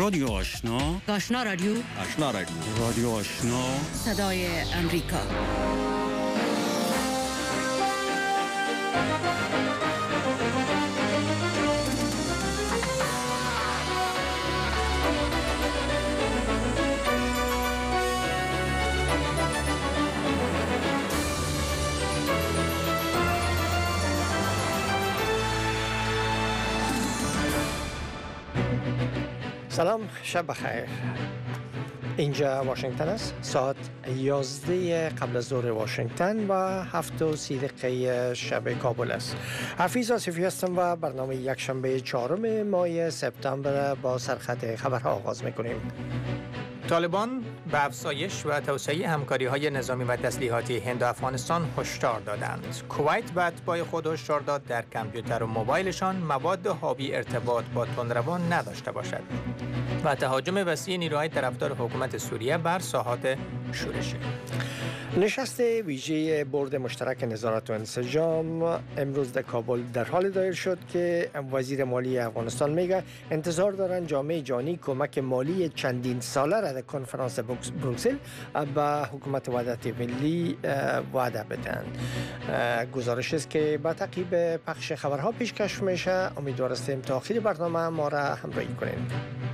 رادیو آشنا، آشنا رادیو، آشنا رادیو، رادیو آشنا، صدای امریکا. سلام، شب بخیر. اینجا واشنگتن است. ساعت 11 قبل از ظهر واشنگتن و 7:30 شب کابل است. حفیظ آصفی هستم و برنامه یک شنبه 4 ماه سپتامبر با سرخط خبرها آغاز میکنیم. طالبان به افزایش و توسعه همکاری‌های نظامی و تسلیحاتی هند و افغانستان هشدار دادند. کویت به اتباع خود هشدار داد در کامپیوتر و موبایلشان مواد حاوی ارتباط با تندروان نداشته باشد. و تهاجم وسیع نیروهای طرفدار حکومت سوریه بر ساحات شورشی. نشست ویژه بورد مشترک نظارت و انسجام امروز در کابل در حال دایر شد که وزیر مالی افغانستان میگه انتظار دارن جامعه جهانی کمک مالی چندین ساله را در کنفرانس بروکسل به حکومت وحدت ملی وعده بدن. گزارش است که با تعقیب پخش خبرها پیشکش میشه. امیدوار هستیم تا آخر برنامه ما را همراهی کنید.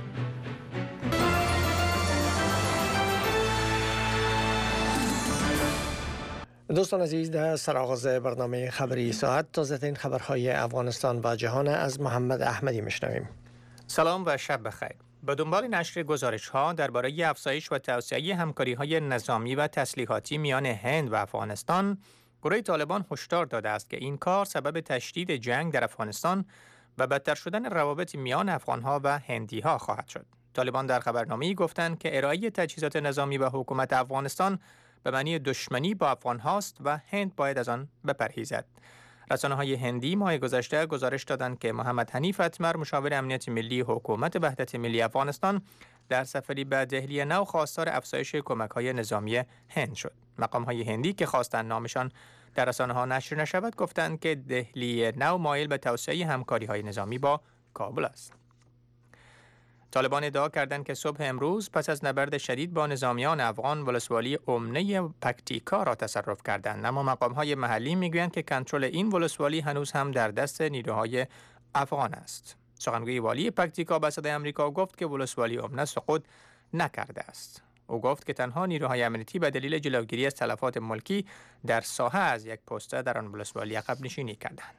دوستان عزیز، در سرآغاز برنامه خبری ساعت تازه‌ترین خبرهای افغانستان و جهان از محمد احمدی میشنویم. سلام و شب بخیر. به دنبال نشر گزارش‌ها درباره افزایش و توسعه همکاری‌های نظامی و تسلیحاتی میان هند و افغانستان، گروه طالبان هشدار داده است که این کار سبب تشدید جنگ در افغانستان و بدتر شدن روابط میان افغان‌ها و هندی‌ها خواهد شد. طالبان در خبرنامه‌ای گفتند که ارائه تجهیزات نظامی به حکومت افغانستان به معنی دشمنی با افغان هاست و هند باید از آن بپرهیزد. رسانه‌های هندی ماه گذشته گزارش دادند که محمد حنیف اتمر مشاور امنیت ملی حکومت وحدت ملی افغانستان در سفری به دهلی نو خواستار افزایش کمک‌های نظامی هند شد. مقام‌های هندی که خواستند نامشان در رسانه‌ها نشر نشود گفتند که دهلی نو مایل به توسعه همکاری‌های نظامی با کابل است. طالبان ادعا کردند که صبح امروز پس از نبرد شدید با نظامیان افغان ولسوالی امنه پکتیکا را تصرف کردند، اما مقام‌های محلی میگویند که کنترل این ولسوالی هنوز هم در دست نیروهای افغان است. سخنگوی والی پکتیکا به صدای آمریکا گفت که ولسوالی امنه سقوط نکرده است. او گفت که تنها نیروهای امنیتی به دلیل جلوگیری از تلفات ملکی در ساحه از یک پسته در آن ولسوالی عقب نشینی کردند.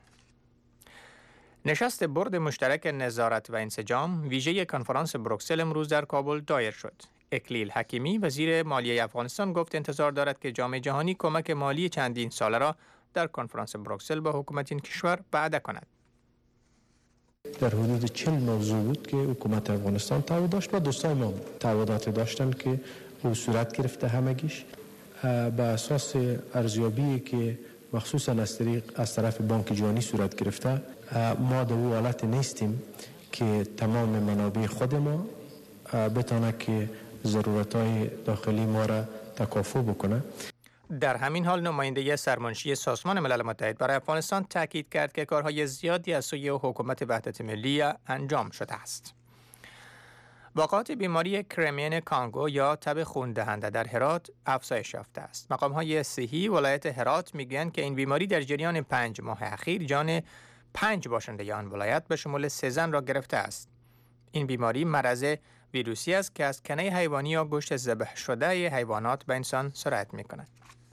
نشست بورد مشترک نظارت و انسجام ویژه کنفرانس بروکسل امروز در کابل دایر شد. اکلیل حکیمی وزیر مالیه افغانستان گفت انتظار دارد که جامعه جهانی کمک مالی چندین ساله را در کنفرانس بروکسل به حکومت این کشور وعده کند. در حدود 40 موضوع بود که حکومت افغانستان تعهد داشت و دوستان ما تعهدات داشتن که او صورت گرفته همگیش به اساس ارزیابی که مخصوصا از طرف بانک جهانی صورت گرفته. ما در اون حالت نیستیم که تمام منابع خود ما بتونه که ضرورت‌های داخلی ما را تکافؤ بکنه. در همین حال نماینده سرمنشی سازمان ملل متحد برای افغانستان تاکید کرد که کارهای زیادی از سوی حکومت وحدت ملی انجام شده است. واقعات بیماری کرمین کانگو یا تب خون دهنده در هرات افزایش یافته است. مقام‌های صحی ولایت هرات میگویند که این بیماری در جریان 5 ماه اخیر جان 5 باشنده آن ولایت به شمول 3 زن را گرفته است. این بیماری مرض ویروسی است که از کنه حیوانی یا گوشت ذبح شده حیوانات به انسان سرایت می‌کند.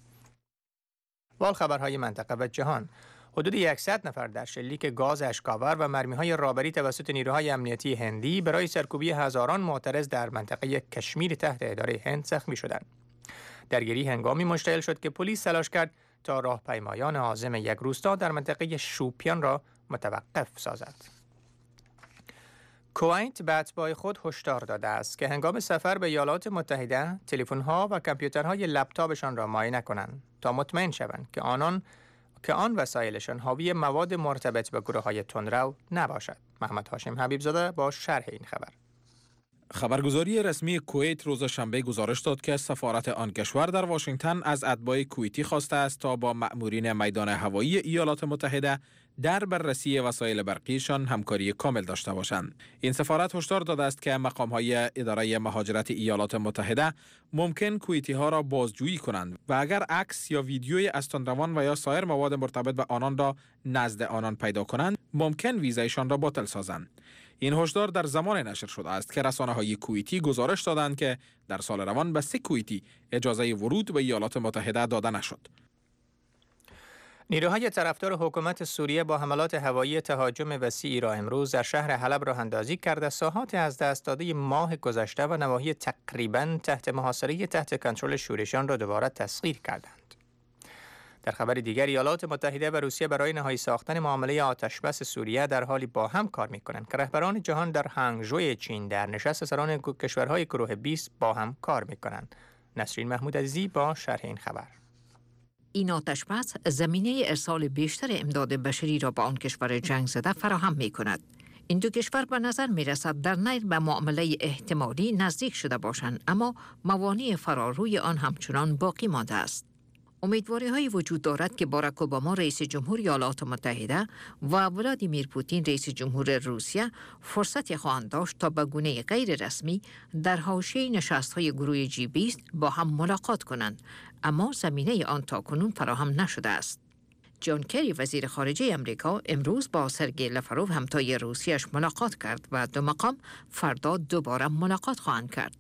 خبرهای منطقه و جهان. حدود 100 نفر در شلیک گاز اشکاور و مرمی‌های رابری توسط نیروهای امنیتی هندی برای سرکوبی هزاران معترض در منطقه کشمیر تحت اداره هند زخمی شدند. درگیری هنگامی مشتعل شد که پلیس تلاش کرد تا راهپیمایان عازم یک روستا در منطقه شوپیان را متوقف سازد. کویت به اتباع خود هشدار داده است که هنگام سفر به ایالات متحده تلفن‌ها و کامپیوترهای لپتاپشان را معاینه کنند تا مطمئن شوند که آن وسایلشان حاوی مواد مرتبط به گروه‌های تندرو نباشد. محمد هاشم حبیبزاده با شرح این خبر. خبرگزاری رسمی کویت روز شنبه گزارش داد که سفارت آن کشور در واشنگتن از اتباع کویتی خواسته است تا با مأمورین میدان هوایی ایالات متحده در بررسی وسایل برقیشان همکاری کامل داشته باشند. این سفارت هشدار داده است که مقام‌های اداره مهاجرت ایالات متحده ممکن کویتی ها را بازجویی کنند و اگر عکس یا ویدیوی اسطوان‌روان و یا سایر مواد مرتبط به آنان را نزد آنان پیدا کنند، ممکن ویزایشان را باطل سازند. این هشدار در زمان نشر شده است که رسانه‌های کویتی گزارش دادند که در سال روان به 3 کویتی اجازه ورود به ایالات متحده داده نشد. نیروهای طرفدار حکومت سوریه با حملات هوایی تهاجم وسیعی را امروز در شهر حلب راه اندازی کرده، ساحات از دست داده ماه گذشته و نواحی تقریباً تحت محاصره تحت کنترل شورشیان را دوباره تسخیر کردند. در خبر دیگر، ایالات متحده و روسیه برای نهایی ساختن معامله آتشبس سوریه در حالی با هم کار می‌کنند که رهبران جهان در هنگژو چین در نشست سران کشورهای گروه 20 با هم کار می‌کنند. نسرین محمود عزیزی با شرح این خبر. این آتشبس زمینه ارسال بیشتر امداد بشری را به آن کشور جنگ زده فراهم می‌کند. این دو کشور به نظر می‌رسد در نیل به معامله احتمالی نزدیک شده باشند، اما موانع فراروی آن همچنان باقی مانده است. امیدواری‌هایی وجود دارد که باراک اوباما رئیس جمهور ایالات متحده و ولادیمیر پوتین رئیس جمهور روسیه فرصتی خواهند داشت تا به گونه غیر رسمی در حاشیه نشست‌های گروه G20 با هم ملاقات کنند، اما زمینه آن تاکنون فراهم نشده است. جان کری وزیر خارجه امریکا امروز با سرگئی لاوروف همتای روسیه‌اش ملاقات کرد و دو مقام فردا دوباره ملاقات خواهند کرد.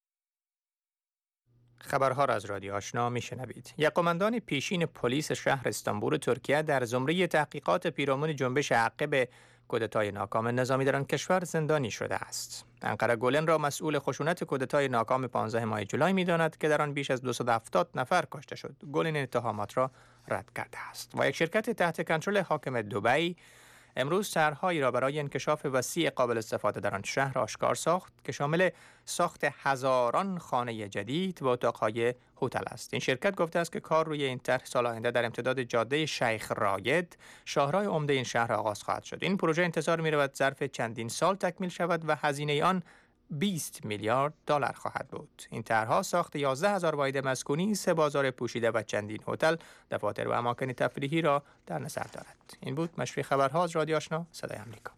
خبرها را از رادیو آشنا میشنوید. یک قماندان پیشین پلیس شهر استانبول ترکیه در زمره تحقیقات پیرامون جنبش عقب کودتای ناکام نظامی در آن کشور زندانی شده است. انقره گولن را مسئول خشونت کودتای ناکام 15 ماه جولای می‌داند که در آن بیش از 270 نفر کشته شد. گولن اتهامات را رد کرده است. و یک شرکت تحت کنترل حاکم دبی امروز طرح‌هایی را برای انکشاف وسیع قابل استفاده در آن شهر آشکار ساخت که شامل ساخت هزاران خانه جدید و اتاق‌های هتل است. این شرکت گفته است که کار روی این طرح سال آینده در امتداد جاده شیخ راید، شاهراه عمده این شهر آغاز خواهد شد. این پروژه انتظار می‌رود ظرف چندین سال تکمیل شود و هزینه آن 20 میلیارد دلار خواهد بود. این طرح‌ها ساخت 11,000 واحد مسکونی، 3 بازار پوشیده و چندین هتل، دفاتر و اماکن تفریحی را در نظر دارد. این بود مشروع خبرها از رادیو آشنا صدای آمریکا.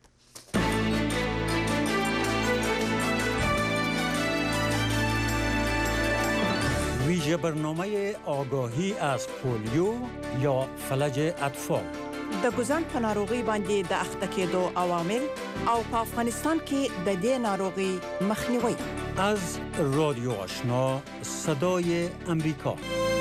ویژه برنامه آگاهی از پولیو یا فلج اطفال. د ګوزن په ناروغي باندې د اخته کېدو عوامل او په افغانستان کې د دې ناروغي مخنیوي. از رادیو آشنا صدای امریکا.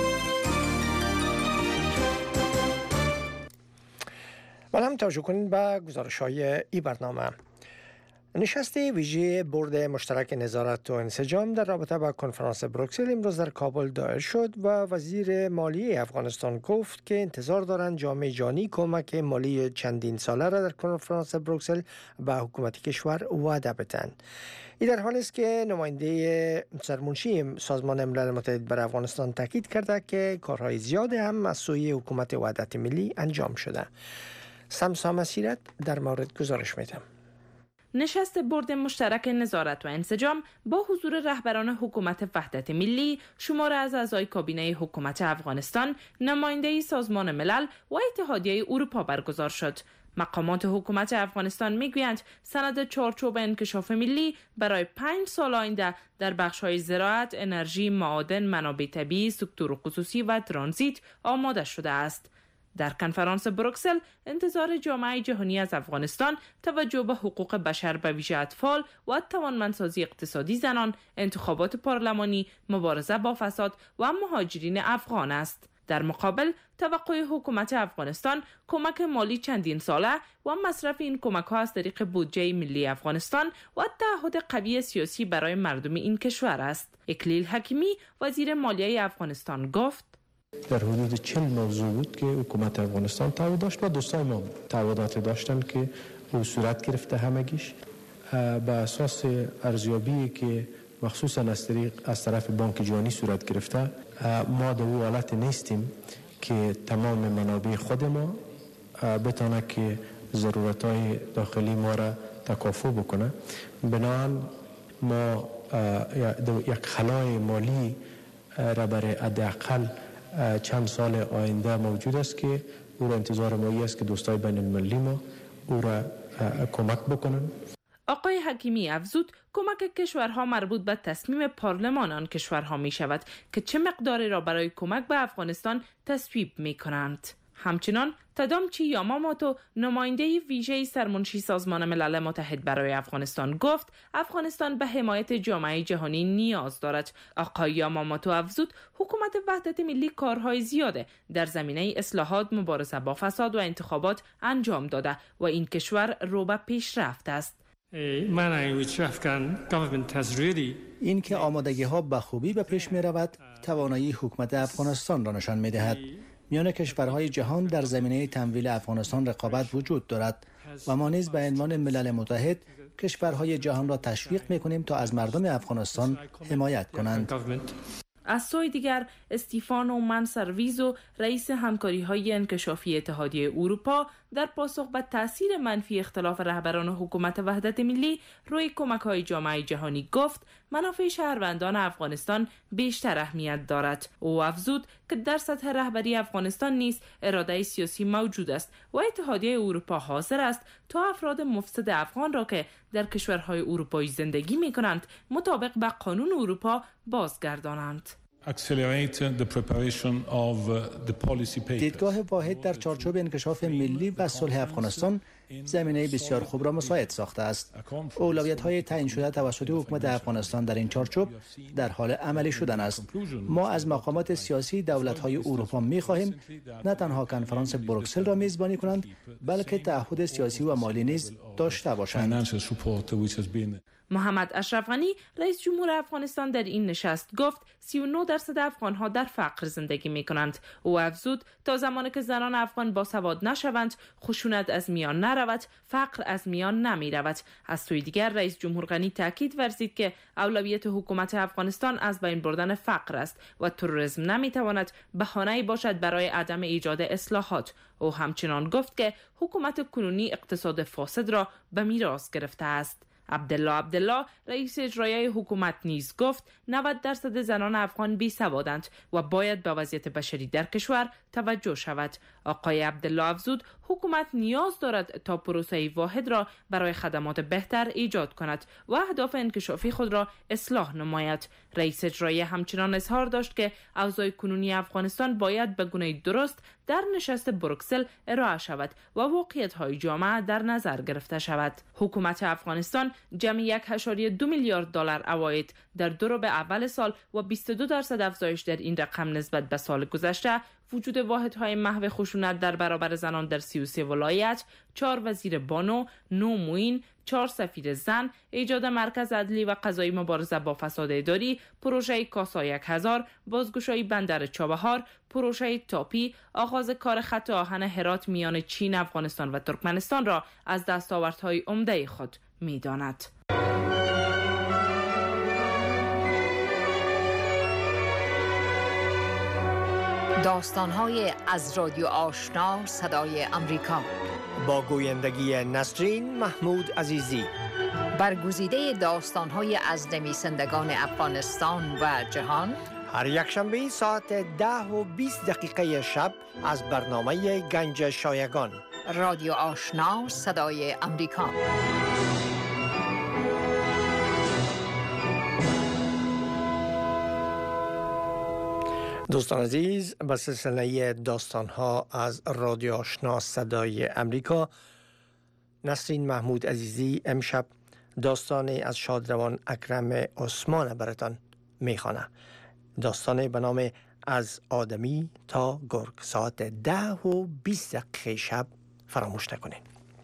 بالا هم توجه کنید به گزارش‌های این برنامه. نشست ویژه بورد مشترک نظارت و انسجام در رابطه با کنفرانس بروکسل امروز در کابل دایر شد و وزیر مالیه افغانستان گفت که انتظار دارند جامعه جهانی کمک مالی چندین ساله را در کنفرانس بروکسل به حکومت کشور وعده بدهند. این در حالی است که نماینده سرمنشی سازمان ملل متحد بر افغانستان تاکید کرده که کارهای زیاد هم از سوی حکومت وحدت ملی انجام شده. سمسا مسیرت در مورد گزارش میدم. نشست بورد مشترک نظارت و انسجام با حضور رهبران حکومت وحدت ملی، شماره از اعضای کابینه حکومت افغانستان، نماینده سازمان ملل و اتحادیه اروپا برگزار شد. مقامات حکومت افغانستان میگویند سند چارچوب انکشاف ملی برای 5 سال آینده در بخش‌های زراعت، انرژی، معادن، منابع طبیعی، سکتور خصوصی و ترانزیت آماده شده است. در کنفرانس بروکسل انتظار جامعه جهانی از افغانستان توجه به حقوق بشر به ویژه اطفال و توانمندسازی اقتصادی زنان، انتخابات پارلمانی، مبارزه با فساد و مهاجرین افغان است. در مقابل توقع حکومت افغانستان کمک مالی چندین ساله و مصرف این کمک‌ها از طریق بودجه ملی افغانستان و تعهد قوی سیاسی برای مردم این کشور است. اکلیل حکیمی وزیر مالیه افغانستان گفت در حدود 40 موضوع بود که حکومت افغانستان تعهد داشت و دوستای ما تعهدات داشتن که او صورت گرفته همگیش به اساس ارزیابی که مخصوصا از طرف بانک جهانی صورت گرفته. ما در اون حالت نیستیم که تمام منابع خود ما بتونه که ضرورت‌های داخلی ما را تکافؤ بکنه. بنابراین ما یک خلای مالی را برای حداقل چند سال آینده موجود است که او را انتظار ما است که دوستای بین المللی ما او را کمک بکنن. آقای حکیمی افزود کمک کشورها مربوط به تصمیم پارلمان آن کشورها می شود که چه مقداری را برای کمک به افغانستان تصویب می کنند. همچنان تادامچی یاماموتو نماینده ویژه سرمنشی سازمان ملل متحد برای افغانستان گفت افغانستان به حمایت جامعه جهانی نیاز دارد. آقای یاماموتو افزود حکومت وحدت ملی کارهای زیاده در زمینه اصلاحات، مبارزه با فساد و انتخابات انجام داده و این کشور رو به پیشرفت است. این که آمادگی ها به خوبی به پیش می رود توانایی حکومت افغانستان را نشان می دهد. میان کشورهای جهان در زمینه تمویل افغانستان رقابت وجود دارد و ما نیز به عنوان ملل متحد کشورهای جهان را تشویق می کنیم تا از مردم افغانستان حمایت کنند. از سوی دیگر استیفانو منسرویزو رئیس همکاری‌های انکشافی اتحادیه اروپا در پاسخ به تاثیر منفی اختلاف رهبران حکومت وحدت ملی روی کمک‌های جامعه جهانی گفت منافع شهروندان افغانستان بیشتر اهمیت دارد. او افزود که در سطح رهبری افغانستان نیز اراده سیاسی موجود است و اتحادیه اروپا حاضر است تا افراد مفسد افغان را که در کشورهای اروپایی زندگی می‌کنند مطابق به قانون اروپا بازگردانند. دیدگاه واحد در چارچوب انکشاف ملی و صلح افغانستان زمینه بسیار خوب را مساعد ساخته است. اولویت‌های تعیین شده توسط حکومت افغانستان در این چارچوب در حال عملی شدن است. ما از مقامات سیاسی دولت‌های اروپا می‌خواهیم نه تنها کنفرانس بروکسل را میزبانی کنند بلکه تعهد سیاسی و مالی نیز داشته باشند. محمد اشرف غنی رئیس جمهور افغانستان در این نشست گفت 39% افغان‌ها در فقر زندگی می‌کنند. او افزود تا زمانی که زنان افغان باسواد نشوند، خشونت از میان نرود، فقر از میان نمی‌رود. از سوی دیگر رئیس جمهور غنی تاکید ورزید که اولویت حکومت افغانستان از بین بردن فقر است و تروریسم نمی‌تواند بهانه‌ای باشد برای عدم ایجاد اصلاحات. او همچنان گفت که حکومت کنونی اقتصاد فاسد را به میراث گرفته است. عبدالله رئیس اجرایی حکومت نیز گفت 90% زنان افغان بی‌سوادند و باید به وضعیت بشری در کشور توجه شود. آقای عبدالله افزود حکومت نیاز دارد تا پروسه واحد را برای خدمات بهتر ایجاد کند و اهداف انکشافی خود را اصلاح نماید. رئیس اجرایی همچنان اظهار داشت که اوضاع کنونی افغانستان باید به گونه درست در نشست بروکسل ارائه شود و واقعیت‌های جامعه در نظر گرفته شود. حکومت افغانستان جمعی 1.2 میلیارد دلار عواید در دو ربع اول سال و 22% افزایش در این رقم نسبت به سال گذشته، وجود واحدهای محو خشونت در برابر زنان در 33 ولایت، 4 وزیر بانو، 9 معین، 4 سفیر زن، ایجاد مرکز عدلی و قضایی مبارزه با فساد اداری، پروژه کاسا 1000، بازگشایی بندر چابهار، پروژه تاپی، آغاز کار خط آهن هرات میان چین، افغانستان و ترکمنستان را از دستاوردهای عمده خود می‌داند. داستان‌های از رادیو آشنا صدای امریکا با گویندگی نسرین محمود عزیزی. برگزیده داستان‌های از نویسندگان افغانستان و جهان هر یک شنبه ساعت 10:20 شب از برنامه گنج شایگان. رادیو آشنا صدای امریکا. دوستان عزیز، به سلسله داستان‌ها از رادیو آشنا صدای امریکا، نسرین محمود عزیزی امشب داستانی از شادروان اکرم عثمان براتان میخوانه. داستانی به نام از آدمی تا گرگ. ساعت 10:20 شب فراموش نکنین.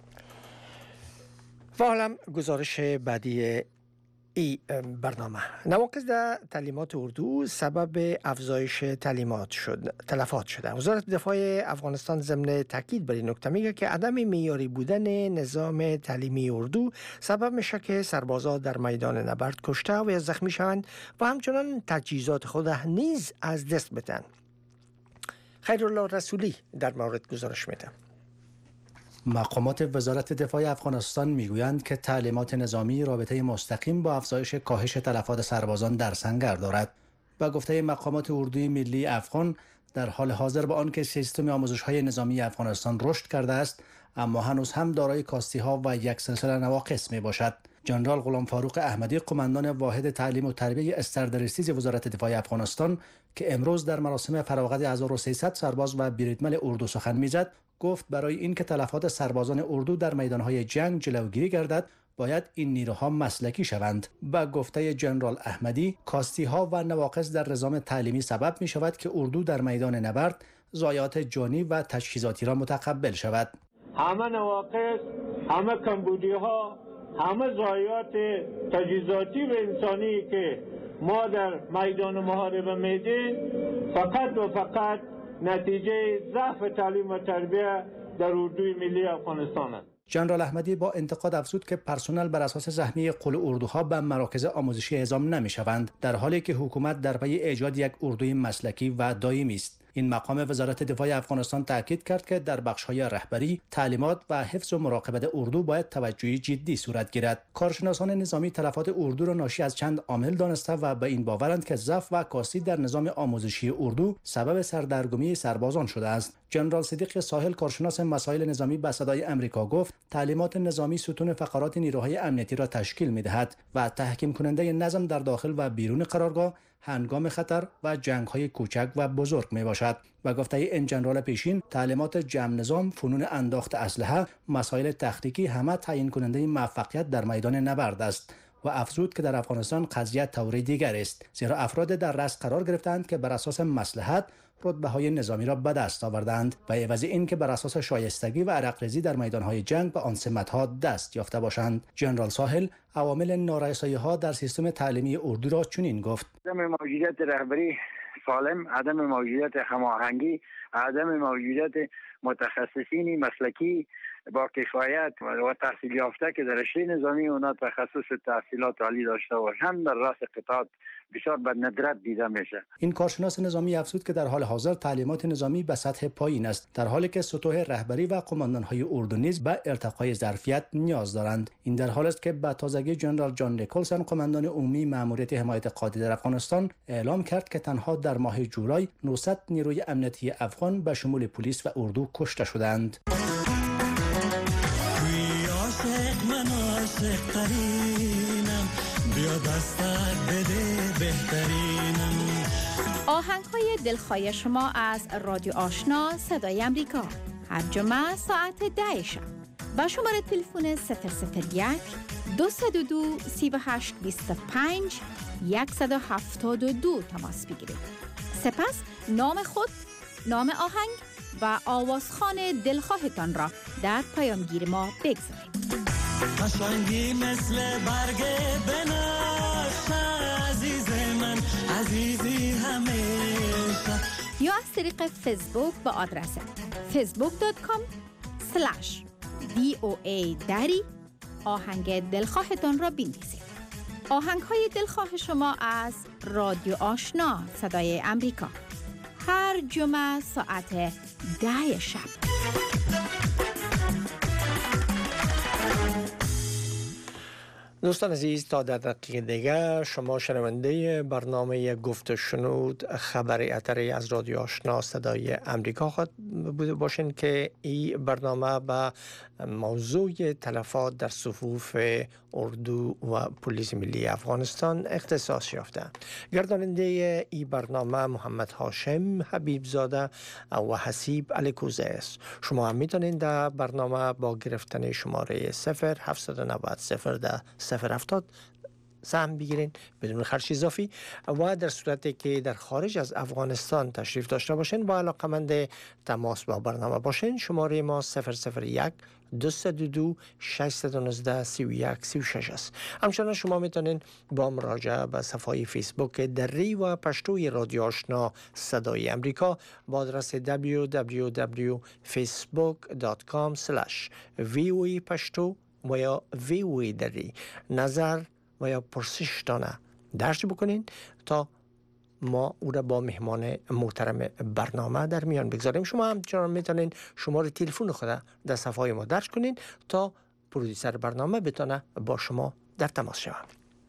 و حالا گزارش بعدی ای برنامه. نواقص در تعلیمات اردو سبب افزایش تلفات شده. وزارت دفاع افغانستان ضمن تاکید بر این نکته میگه که عدم معیاری بودن نظام تعلیمی اردو سبب میشه که سربازا در میدان نبرد کشته و یا زخمی شوند و همچنان تجهیزات خود نیز از دست بدن. خیرالله رسولی در مورد گزارش میده. مقامات وزارت دفاع افغانستان میگویند که تعلیمات نظامی رابطه مستقیم با افزایش کاهش تلفات سربازان در سنگر دارد. با گفته مقامات اردوی ملی افغان، در حال حاضر با آنکه سیستم آموزش‌های نظامی افغانستان رشد کرده است، اما هنوز هم دارای کاستی‌ها و یک سلسله نواقص میباشد. جنرال غلام فاروق احمدی، قماندان واحد تعلیم و تربیه استردرستیز وزارت دفاع افغانستان که امروز در مراسم فراغت 1300 سرباز و بریدمن اردو سخن میزد، گفت برای اینکه تلفات سربازان اردو در میدانهای جنگ جلوگیری گردد، باید این نیروها مسلکی شوند. با گفته جنرال احمدی، کاستی‌ها و نواقص در نظام تعلیمی سبب می شود که اردو در میدان نبرد ضایعات جانی و تجهیزاتی را متقبل شود. همه نواقص، همه کمبودی‌ها، همه ضایعات تجهیزاتی و انسانی که ما در میدان محاربه میدیم فقط و فقط نتیجه ضعف تعلیم و تربیه در اردوی ملی افغانستان است. جنرال احمدی با انتقاد افزود که پرسنل بر اساس سهمیه قل اردوها به مراکز آموزشی اعزام نمی‌شوند، در حالی که حکومت در پی ایجاد یک اردوی مسلکی و دائمی است. این مقام وزارت دفاع افغانستان تاکید کرد که در بخش‌های رهبری، تعلیمات و حفظ و مراقبت اردو باید توجهی جدی صورت گیرد. کارشناسان نظامی تلفات اردو را ناشی از چند عامل دانسته و به این باورند که ضعف و کاستی در نظام آموزشی اردو سبب سردرگمی سربازان شده است. جنرال صدیق ساحل، کارشناس مسائل نظامی، به صدای آمریکا گفت تعلیمات نظامی ستون فقرات نیروهای امنیتی را تشکیل می‌دهد و تحکیم کننده نظم در داخل و بیرون قرارگاه، هنگام خطر و جنگ‌های کوچک و بزرگ میباشد. و گفته این جنرال پیشین، تعلیمات جمع نظام، فنون انداخت اسلحه، مسائل تخنیکی همه تعیین کننده موفقیت در میدان نبرد است. و افزود که در افغانستان قضیه طوری دیگر است، زیرا افراد در رأس قرار گرفتند که بر اساس مصلحت رتبه‌های نظامی را به دست آوردند و عوض این که بر اساس شایستگی و عرق‌ریزی در میدان‌های جنگ به آن سمت‌ها دست یافته باشند. جنرال ساحل عوامل نارسایی‌ها در سیستم تعلیمی اردو را چنین گفت: عدم موجودیت رهبری سالم، عدم موجودیت هماهنگی، عدم موجودیت متخصصین مسلکی با کفایت و تحصیل یافته که در رشته نظامی اونا تخصص تحصیلات عالی داشته باشند در راس قطاعات بسیار به ندرت دیده میشه. این کارشناس نظامی افزود که در حال حاضر تعلیمات نظامی به سطح پایین است، در حالی که سطوح رهبری و قماندان‌های اردو نیز به ارتقای ظرفیت نیاز دارند. این در حالی است که به تازگی جنرال جان نیکلسن، قماندان عمومی مأموریت حمایت قادی در افغانستان، اعلام کرد که تنها در ماه جولای 900 نیروی امنیتی افغان به شمول پلیس و اردو کشته شدند. آهنگ‌های دلخواه شما از رادیو آشنا صدای امریکا هر جمعه ساعت 10 شب با شماره تلفن 001 222 3825 172 تماس بگیرید. سپس نام خود، نام آهنگ و آوازخوان دلخواهتان را در پیامگیر ما بگذارید. قشنگی مثل برگ بنفشه عزیز من، عزیزی همیشه. یا از طریق فیسبوک با آدرس facebook.com/voa دری آهنگ دلخواهتان را بنویسید. آهنگ های دلخواه شما از رادیو آشنا صدای امریکا هر جمعه ساعت 10 شب. دوستان عزیز، تا در دقیقه دیگر شما شنونده برنامه گفت و شنود خبر اتری از رادیو آشنا صدای امریکا خواهد باشین که این برنامه به موضوع تلفات در صفوف اردو و پلیس ملی افغانستان اختصاص یافته. گرداننده این برنامه محمد هاشم حبیب زاده و حسیب الکوزه است. شما هم میتونید در برنامه با گرفتن شماره 0790 سهم بگیرین بدون خرج اضافی و در صورتی که در خارج از افغانستان تشریف داشته باشین با علاقمند تماس با برنامه باشین. شماره ما 001 222 619 3136 است. همچنان شما میتونین با مراجعه به صفحه فیسبوک دری و پشتوی رادیو آشنا صدای امریکا با آدرس www.facebook.com/voa پشتو و یا VOA دری نظر و یا پرسشتانه درج بکنین تا ما او را با مهمان محترم برنامه در میان بگذاریم. شما همچنان میتونین شماره تلفن خود در صفحه های ما درج کنین تا پرودوسر برنامه بتونه با شما در تماس شود.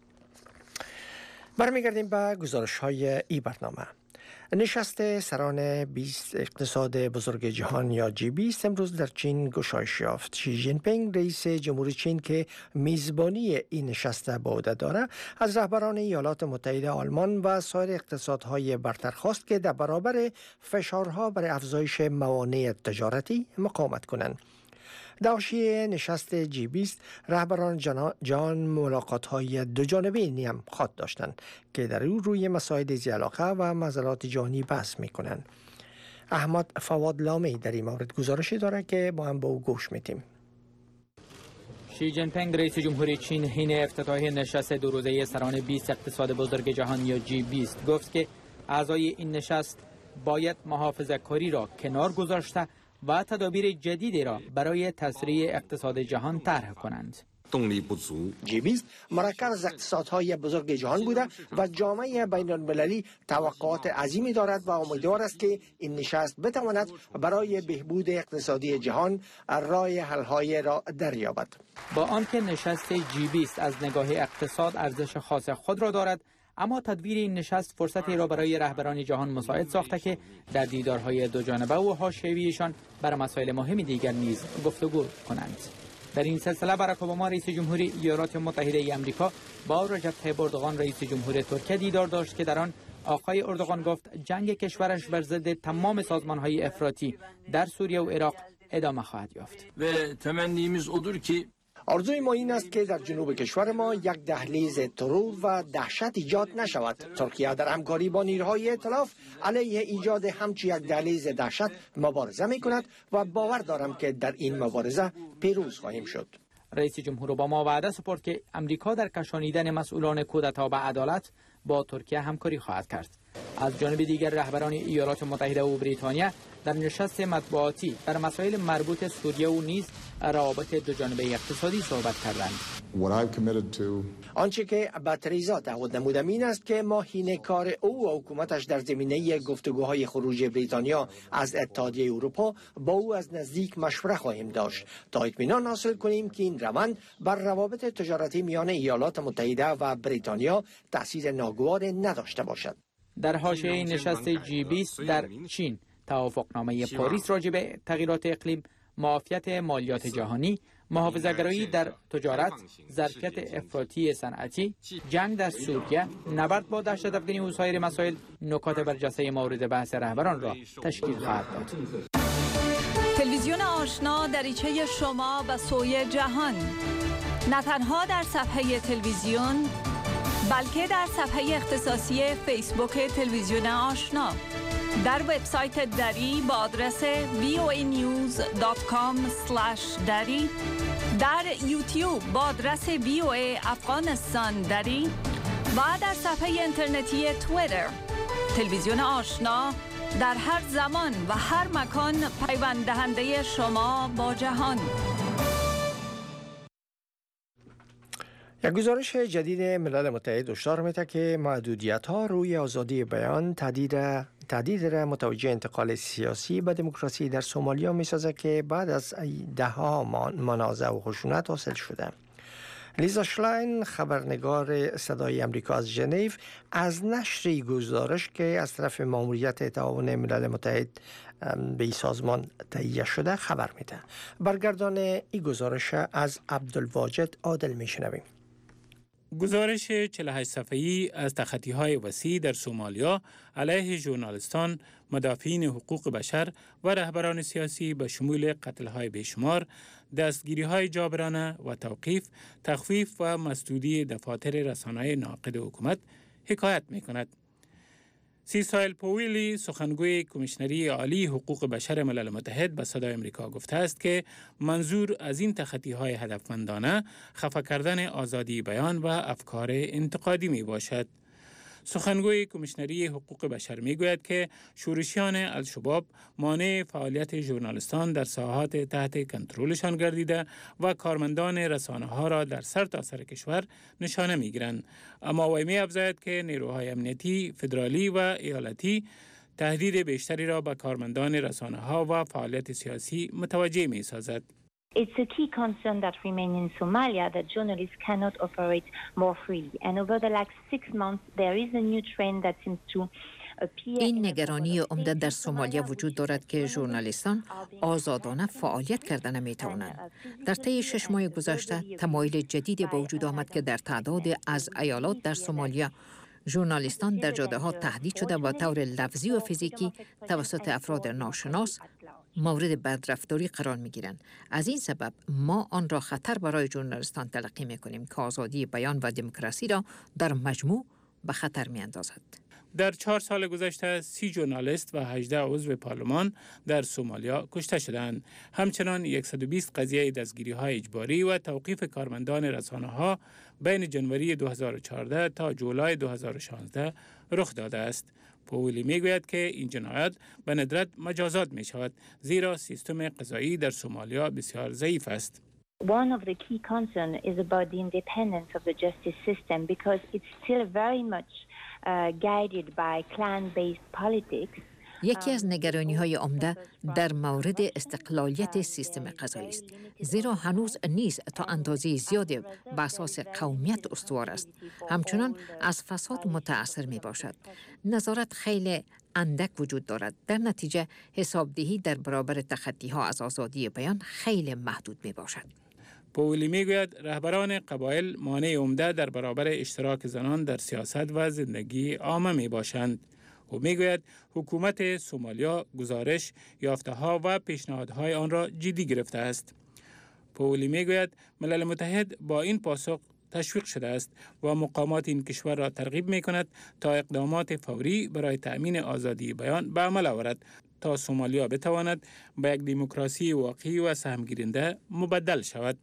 برمیگردیم به گزارش های ای برنامه. نشست سران 20 اقتصاد بزرگ جهان یا G20 امروز در چین گشایش یافت. شی جین پینگ رئیس جمهوری چین که میزبانی این نشست به عهده دارد از رهبران ایالات متحده آلمان و سایر اقتصادهای برتر خواست که در برابر فشارها برای افزایش موانع تجارتی مقاومت کنند. در حاشیه نشست G20 رهبران جهان ملاقات‌های دوجانبه نیم خواهد داشتند که در او روی مسائل ذی علاقه و معضلات جهانی بحث می‌کنند. احمد فواد لامی در این مورد گزارشی دارد که با هم به او گوش می‌دیم. شی جین پینگ رئیس جمهوری چین حین افتتاح نشست دو روزه سران 20 اقتصاد بزرگ جهان یا G20 گفت که اعضای این نشست باید محافظه‌کاری را کنار گذاشته و تدابیر جدیدی را برای تسریع اقتصاد جهان طرح کنند. G20 مرکب از اقتصادهای بزرگ جهان بوده و جامعه بین المللی توقعات عظیمی دارد و امیدوار است که این نشست بتواند برای بهبود اقتصادی جهان راه حل‌های را دریابد. با آنکه نشست G20 از نگاه اقتصاد ارزش خاص خود را دارد، اما تدویر این نشست فرصتی را برای رهبران جهان مساعد ساخته که در دیدارهای دوجانبه و حاشیه‌ایشان بر مسائل مهم دیگر نیز گفتگو کنند. در این سلسله باراک اوباما رئیس جمهوری ایالات متحده آمریکا با رجب طیب اردوغان رئیس جمهور ترکیه دیدار داشت که در آن آقای اردوغان گفت جنگ کشورش بر ضد تمام سازمان‌های افراطی در سوریه و عراق ادامه خواهد یافت. و تمنیمیز odur ki آرزوی ما این است که در جنوب کشور ما یک دهلیز ترور و دهشت ایجاد نشود. ترکیه در همکاری با نیروهای ائتلاف علیه ایجاد همچین یک دهلیز دهشت مبارزه می کند و باور دارم که در این مبارزه پیروز خواهیم شد. رئیس جمهور اوباما وعده سپرد که امریکا در کشانیدن مسئولان کودتا به عدالت با ترکیه همکاری خواهد کرد. از جانب دیگر رهبران ایالات متحده و بریتانیا در نشست مطبوعاتی بر مسائل مربوط سوریه و نیز روابط دوجانبه اقتصادی صحبت کردند. آنچه که به تریزا تعهد نمودم این است که ماهینه کار او و حکومتش در زمینه گفتگوهای خروج بریتانیا از اتحادیه اروپا با او از نزدیک مشوره خواهیم داشت تا اطمینان حاصل کنیم که این روند بر روابط تجارتی میان ایالات متحده و بریتانیا تأثیر ناگوار نداشته باشد. در حاشیه نشست G20 در چین توافقنامه پاریس راجع به تغییرات اقلیم، معافیت مالیات جهانی، محافظه‌گرایی در تجارت، ظرفیت افراطی صنعتی، جنگ در سوریه، نبرد با دهشت‌افکنی و سایر مسائل نکات برجسته مورد بحث رهبران را تشکیل خواهد داد. تلویزیون آشنا دریچه شما به سوی جهان، نه تنها در صفحه تلویزیون بلکه در صفحه اختصاصی فیسبوک تلویزیون آشنا، در وبسایت دری با آدرس voanews.com/dari، در یوتیوب با آدرس VOA افغانستان دری و در صفحه اینترنتی توییتر. تلویزیون آشنا در هر زمان و هر مکان پیوند دهنده شما با جهان. یک گزارش جدید ملل متحد هشدار می‌دهد که محدودیت‌ها روی آزادی بیان تهدید را متوجه انتقال سیاسی به دموکراسی در سومالیا می‌سازد که بعد از ده‌ها منازع و خشونت حاصل شده. لیزا شلاین خبرنگار صدای آمریکا از ژنو از نشر گزارش که از طرف ماموریت تعاون ملل متحد به این سازمان تهیه شده خبر میده. برگردان این گزارش از عبدالواجد عادل میشنویم. گزارش 48 صفحه‌ای از تخطی‌های وسیع در سومالیا علیه ژورنالیستان، مدافعین حقوق بشر و رهبران سیاسی به شمول قتل‌های بیشمار، دستگیری‌های جابرانه و توقیف، تخفیف و مسدودی دفاتر رسانه‌های ناقد حکومت حکایت می‌کند. سیسایل پویلی سخنگوی کمیشنری عالی حقوق بشر ملل متحد به صدای آمریکا گفته است که منظور از این تخطی‌های هدفمندانه خفه کردن آزادی بیان و افکار انتقادی می باشد. سخنگوی کمیشنری حقوق بشر میگوید که شورشیان الشباب مانع فعالیت ژورنالیستان در ساحات تحت کنترلشان گردیده و کارمندان رسانه‌ها را در سرتاسر کشور نشانه میگیرند. اما وی می‌افزاید که نیروهای امنیتی فدرالی و ایالتی تهدید بیشتری را به کارمندان رسانه‌ها و فعالیت سیاسی متوجه می‌سازد. It's a key concern that remains in Somalia that journalists cannot operate more freely. And over the last 6 months, there is a new trend that seems to appear. این نگرانی عمده در سومالیا وجود دارد که ژورنالیستان آزادانه فعالیت کردن نمی‌توانند. در طی 6 ماه گذشته تمایل جدیدی به وجود آمد که در تعداد از ایالات در سومالیا ژورنالیستان در جاده‌ها تهدید شده و طور لفظی و فیزیکی توسط افراد ناشناس مورد بدرفتاری قرار می‌گیرند. از این سبب ما آن را خطر برای ژورنالیستان تلقی می‌کنیم که آزادی بیان و دموکراسی را در مجموع به خطر می‌اندازد. در 4 سال گذشته 30 ژورنالیست و 18 عضو پارلمان در سومالیا کشته شدند. همچنان 120 قضیه دستگیری‌های اجباری و توقیف کارمندان رسانه‌ها بین جنوری 2014 تا جولای 2016 رخ داده است. پولی میگوید که این جنایات به ندرت مجازات می شود زیرا سیستم قضایی در سومالیا بسیار ضعیف است. One of the key concerns is about the independence of the justice system because it's still very much guided by clan-based politics. یکی از نگرانی‌های عمده در مورد استقلالیت سیستم قضایی است، زیرا هنوز نیز تا اندازه زیادی بر اساس قومیت استوار است. همچنان از فساد متأثر می‌باشد. نظارت خیلی اندک وجود دارد. در نتیجه حسابدهی در برابر تخطی‌ها از آزادی بیان خیلی محدود می‌باشد. پولی میگوید رهبران قبایل مانع عمده در برابر اشتراک زنان در سیاست و زندگی عامه میباشند. او میگوید حکومت سومالیا گزارش، یافته‌ها و پیشنهادهای آن را جدی گرفته است. پولی میگوید ملل متحد با این پاسخ تشویق شده است و مقامات این کشور را ترغیب می‌کند تا اقدامات فوری برای تأمین آزادی بیان به عمل آورد تا سومالیا بتواند به یک دموکراسی واقعی و سهمگیرنده مبدل شود.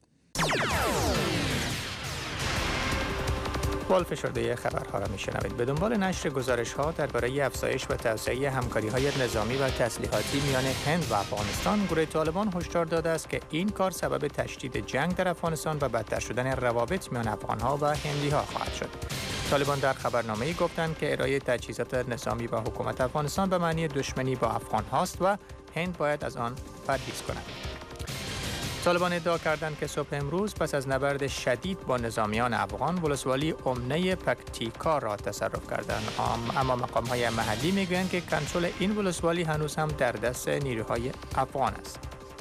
فشرده خبرها را میشنوید. به دنبال نشر گزارش‌ها درباره افزایش و توسعه همکاری‌های نظامی و تسلیحاتی میان هند و افغانستان، گروه طالبان هشدار داده است که این کار سبب تشدید جنگ در افغانستان و بدتر شدن روابط میان افغان‌ها و هندی‌ها خواهد شد. طالبان در خبرنامه‌ای گفتند که ارائه تجهیزات نظامی به حکومت افغانستان به معنی دشمنی با افغان‌هاست و هند باید از آن پرهیز کند. طالبان ادعا کردند که صبح امروز پس از نبرد شدید با نظامیان افغان ولسوالی امنه پکتیکا را تصرف کردند، اما مقام‌های محلی میگویند که کنترل این ولسوالی هنوز هم در دست نیروهای افغان است.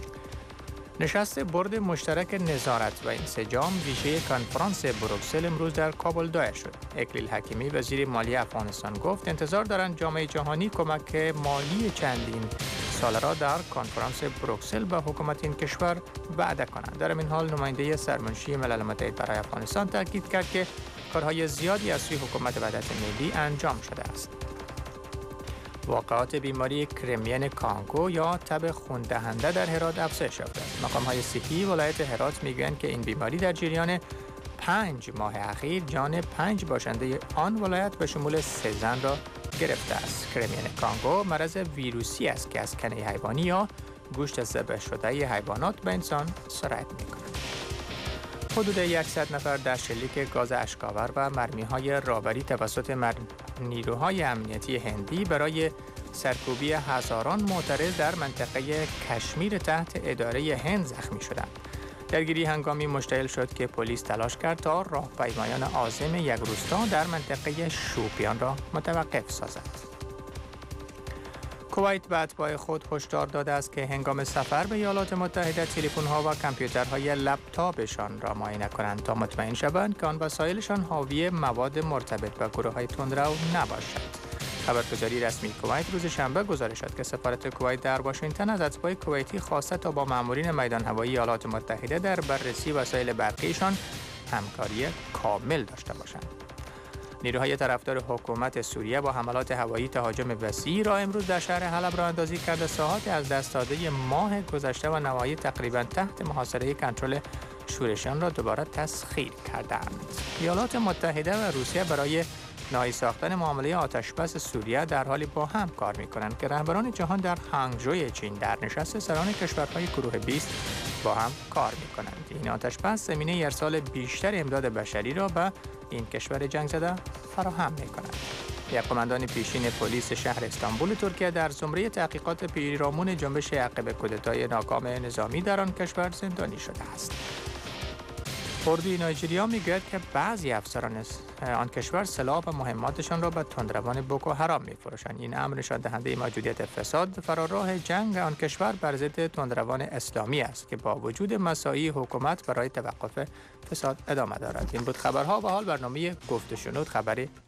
نشست بورد مشترک نظارت و انسجام ویژه کنفرانس بروکسل امروز در کابل دایر شد. اکلیل حکیمی وزیر مالی افغانستان گفت انتظار دارند جامعه جهانی کمک مالی چندین ساله را در کنفرانس بروکسل به حکومت این کشور وعده کنند. در این حال نماینده سرمنشی ملل متحد برای افغانستان تاکید کرد که کارهای زیادی از سوی حکومت وحدت ملی انجام شده است. واقعات بیماری کرمین کانگو یا تب خون‌دهنده در هرات افزایش یافته است. مقام‌های صحی ولایت هرات میگویند که این بیماری در جریان 5 ماه اخیر جان 5 باشنده آن ولایت به شمول 3 زن را گرفته است. کرمین کانگو مرض ویروسی است که از کنه حیوانی یا گوشت ذبح شده حیوانات به انسان سرایت می‌کند. حدود 100 نفر در شلیک گاز اشک‌آور و مرمی‌های راوری توسط نیروهای امنیتی هندی برای سرکوبی هزاران معترض در منطقه کشمیر تحت اداره هند زخمی شدند. درگیری هنگامی مشتعل شد که پلیس تلاش کرد تا راهپیمایان عازم یک روستا در منطقه شوپیان را متوقف سازد. کویت به اتباع خود هشدار داده است که هنگام سفر به ایالات متحده تلفن‌ها و کامپیوترهای لپتاپشان را معاینه کنند تا مطمئن شوند که آن وسایلشان حاوی مواد مرتبط با گروه‌های تندرو نباشد. خبرگزاری رسمی کویت روز شنبه گزارش داد که سفارت کویت در واشنگتن از اتباع کویتی خواسته تا با مامورین میدان هوایی ایالات متحده در بررسی وسایل برقیشان همکاری کامل داشته باشند. نیروهای طرفدار حکومت سوریه با حملات هوایی تهاجم وسیعی را امروز در شهر حلب راه اندازی کرده. ساعات از دست داده ماه گذشته و نواحی تقریبا تحت محاصره کنترل شورشیان را دوباره تسخیر کردند. ایالات متحده و روسیه برای نهایی ساختن معامله آتشبس سوریه در حالی با هم کار می‌کنند که رهبران جهان در هانگجوی چین در نشست سران کشورهای گروه 20 با هم کار می‌کنند. این آتشبس زمینه ارسال بیشتر امداد بشری را به این کشور جنگ زده فراهم می‌کند. یک قماندان پیشین پلیس شهر استانبول ترکیه در زمره تحقیقات پیرامون جنبش عقب کودتای ناکام نظامی در آن کشور زندانی شده است. اردوی نایجریا میگوید که بعضی افسران آن کشور سلاح و مهماتشان را به تندروان بوکو حرام می‌فروشند. این امر نشان دهنده موجودیت فساد فراراه جنگ آن کشور بر ضد تندروان اسلامی است که با وجود مساعی حکومت برای توقف فساد ادامه دارد. این بود خبرها و حال برنامه گفت و شنود خبری